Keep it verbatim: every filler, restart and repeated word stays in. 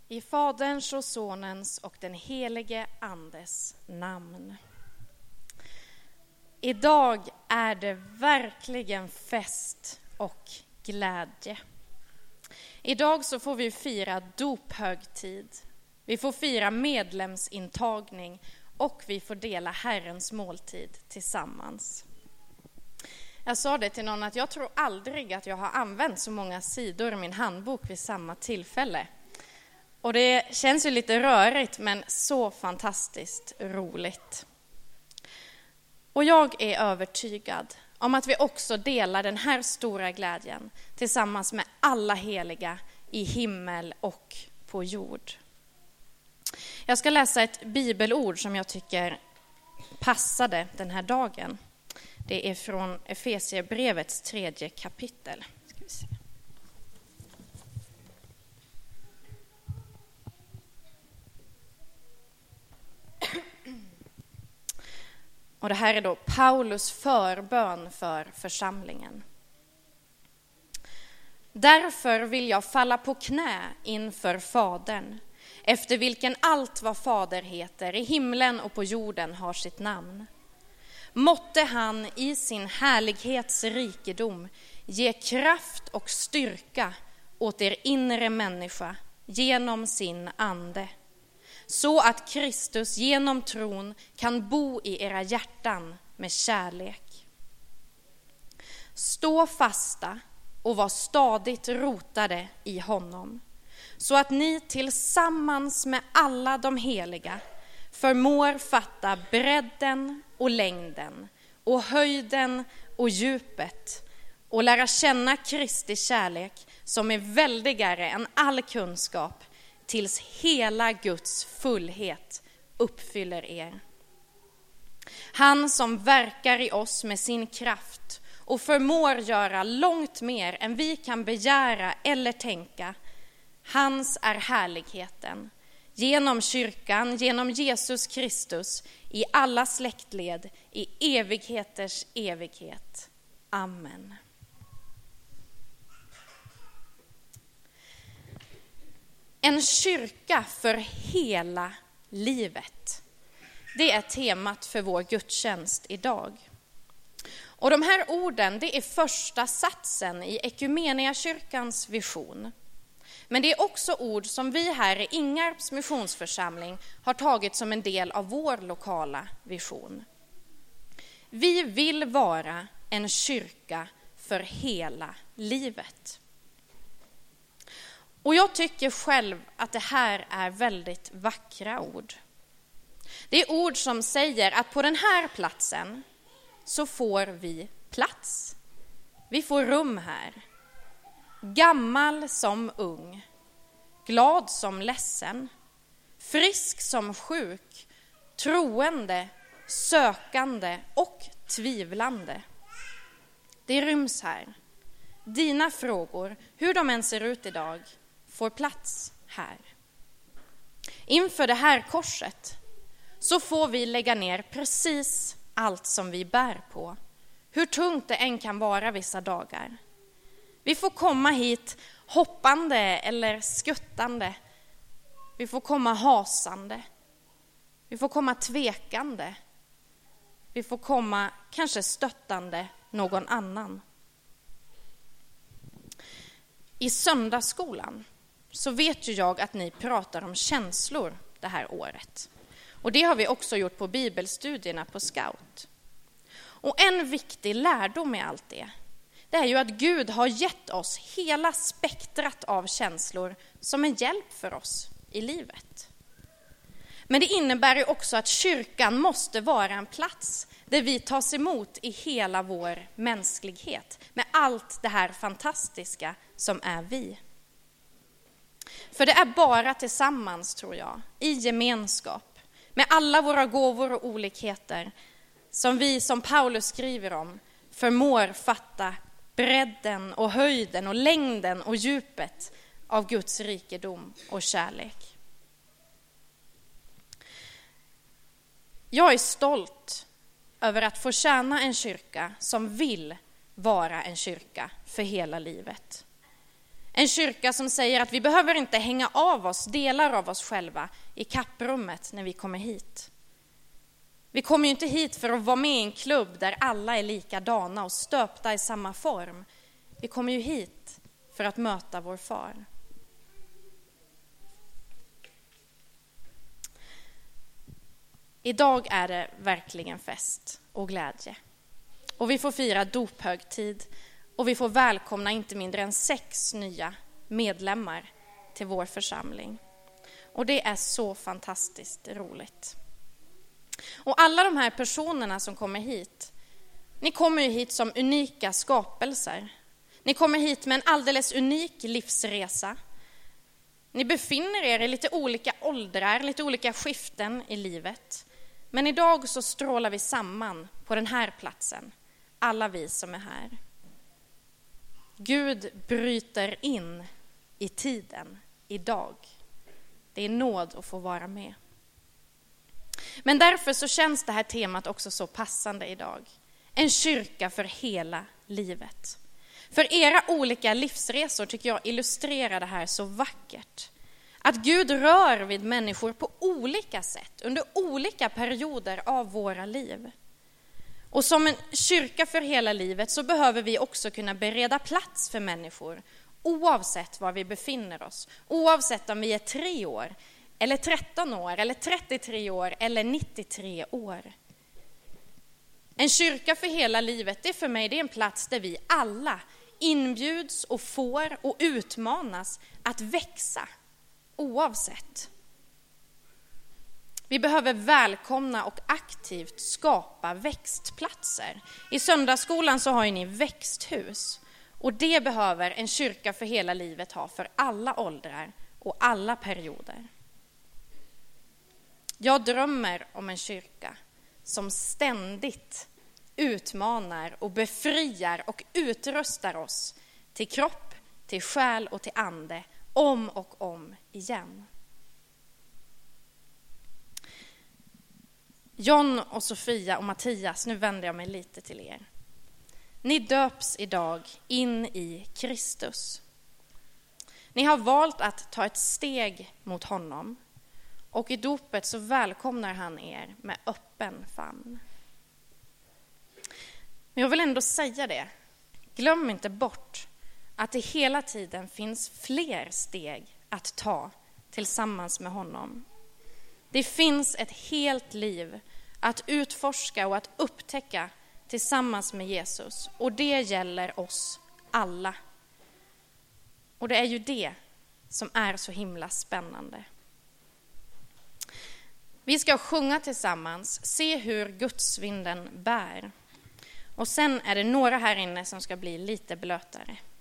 I Faderns och Sonens och den helige Andes namn. Idag är det verkligen fest och glädje. Idag så får vi fira dophögtid. Vi får fira medlemsintagning och vi får dela Herrens måltid tillsammans. Jag sa det till någon att jag tror aldrig att jag har använt så många sidor i min handbok vid samma tillfälle. Och det känns ju lite rörigt men så fantastiskt roligt. Och jag är övertygad om att vi också delar den här stora glädjen tillsammans med alla heliga i himmel och på jord. Jag ska läsa ett bibelord som jag tycker passade den här dagen. Det är från Efesierbrevets tredje kapitel. Ska vi se. Och det här är då Paulus förbön för församlingen. Därför vill jag falla på knä inför Fadern, efter vilken allt vad Fader heter i himlen och på jorden har sitt namn. Måtte han i sin härlighets rikedom ge kraft och styrka åt er inre människa genom sin ande, så att Kristus genom tron kan bo i era hjärtan med kärlek. Stå fasta och var stadigt rotade i honom, så att ni tillsammans med alla de heliga förmår fatta bredden och längden och höjden och djupet och lära känna Kristi kärlek som är väldigare än all kunskap, tills hela Guds fullhet uppfyller er. Han som verkar i oss med sin kraft och förmår göra långt mer än vi kan begära eller tänka, hans är härligheten genom kyrkan, genom Jesus Kristus, i alla släktled, i evigheters evighet. Amen. En kyrka för hela livet. Det är temat för vår gudstjänst idag. Och de här orden, det är första satsen i Ekumeniakyrkans vision. Men det är också ord som vi här i Ingarps missionsförsamling har tagit som en del av vår lokala vision. Vi vill vara en kyrka för hela livet. Och jag tycker själv att det här är väldigt vackra ord. Det är ord som säger att på den här platsen så får vi plats. Vi får rum här. Gammal som ung, glad som ledsen, frisk som sjuk, troende, sökande och tvivlande. Det ryms här. Dina frågor, hur de än ser ut idag, får plats här. Inför det här korset så får vi lägga ner precis allt som vi bär på, hur tungt det än kan vara vissa dagar. Vi får komma hit hoppande eller skuttande. Vi får komma hasande. Vi får komma tvekande. Vi får komma kanske stöttande någon annan. I söndagsskolan så vet ju jag att ni pratar om känslor det här året. Och det har vi också gjort på bibelstudierna på Scout. Och en viktig lärdom med allt det, det är ju att Gud har gett oss hela spektrat av känslor som en hjälp för oss i livet. Men det innebär ju också att kyrkan måste vara en plats där vi tas emot i hela vår mänsklighet med allt det här fantastiska som är vi. För det är bara tillsammans, tror jag, i gemenskap, med alla våra gåvor och olikheter, som vi, som Paulus skriver om, förmår fatta bredden och höjden och längden och djupet av Guds rikedom och kärlek. Jag är stolt över att få tjäna en kyrka som vill vara en kyrka för hela livet. En kyrka som säger att vi behöver inte hänga av oss delar av oss själva i kapprummet när vi kommer hit. Vi kommer ju inte hit för att vara med i en klubb där alla är likadana och stöpta i samma form. Vi kommer ju hit för att möta vår far. Idag är det verkligen fest och glädje. Och vi får fira dophögtid och vi får välkomna inte mindre än sex nya medlemmar till vår församling. Och det är så fantastiskt roligt. Och alla de här personerna som kommer hit, ni kommer ju hit som unika skapelser. Ni kommer hit med en alldeles unik livsresa. Ni befinner er i lite olika åldrar, lite olika skiften i livet. Men idag så strålar vi samman på den här platsen, alla vi som är här. Gud bryter in i tiden idag. Det är nåd att få vara med. Men därför så känns det här temat också så passande idag. En kyrka för hela livet. För era olika livsresor tycker jag illustrerar det här så vackert. Att Gud rör vid människor på olika sätt under olika perioder av våra liv. Och som en kyrka för hela livet så behöver vi också kunna bereda plats för människor oavsett var vi befinner oss. Oavsett om vi är tre år eller tretton år eller trettiotre år eller nittiotre år. En kyrka för hela livet, det är för mig det är en plats där vi alla inbjuds och får och utmanas att växa oavsett. Vi behöver välkomna och aktivt skapa växtplatser. I söndagsskolan så har ju ni växthus. Och det behöver en kyrka för hela livet ha för alla åldrar och alla perioder. Jag drömmer om en kyrka som ständigt utmanar och befriar och utrustar oss till kropp, till själ och till ande om och om igen. John och Sofia och Mattias, nu vänder jag mig lite till er. Ni döps idag in i Kristus. Ni har valt att ta ett steg mot honom. Och i dopet så välkomnar han er med öppen famn. Men jag vill ändå säga det. Glöm inte bort att det hela tiden finns fler steg att ta tillsammans med honom. Det finns ett helt liv att utforska och att upptäcka tillsammans med Jesus. Och det gäller oss alla. Och det är ju det som är så himla spännande. Vi ska sjunga tillsammans, se hur gudsvinden bär. Och sen är det några här inne som ska bli lite blötare.